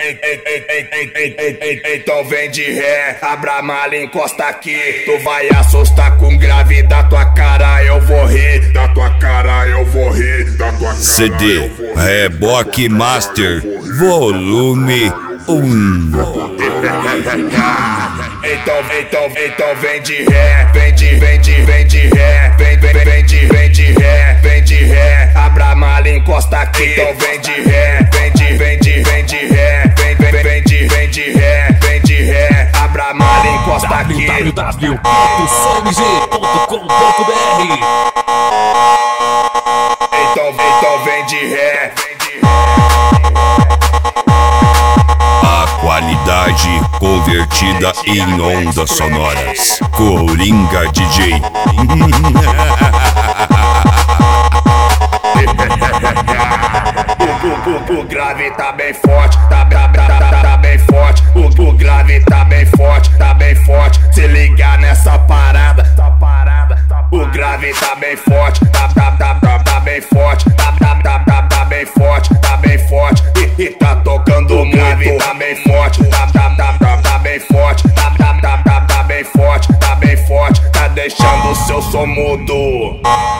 Então vem de ré, abra a mala e encosta aqui. Tu vai assustar com grave, da tua cara eu vou rir. Da tua cara eu vou rir, da tua cara CD Reboque Master Volume 1. Então vem de ré, vem de ré, vem de ré, abra a mala e encosta aqui. Então vem de ré, vem de ré, vem de ré, abra a mala e encosta aqui. www.somg.com.br. Então vem de ré. Qualidade convertida em ondas sonoras. Coringa DJ. O grave tá bem forte, tá bem forte. O grave tá bem forte, Se ligar nessa parada, O grave tá bem forte, tá bem forte, tá bem forte. E tá tocando o grave, tá bem forte, tá bem forte, tá bem forte. Tá deixando o seu som mudo.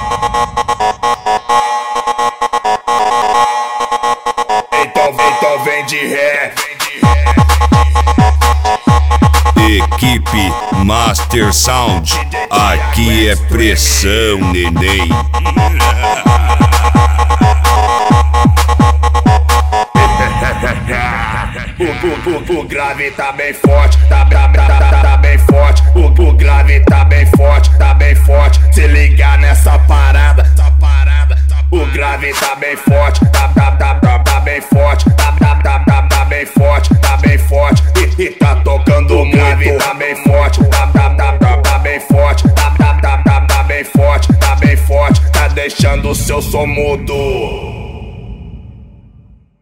Então vem de ré. Equipe Master Sound. Aqui é pressão, neném. O grave tá bem forte, tá bem forte. O grave tá bem forte, Se ligar nessa parada, O grave tá bem forte, tá bem forte, tá bem forte. E tá tocando o grave, tá bem forte, tá bem forte, tá bem forte. Tá deixando o seu som mudo.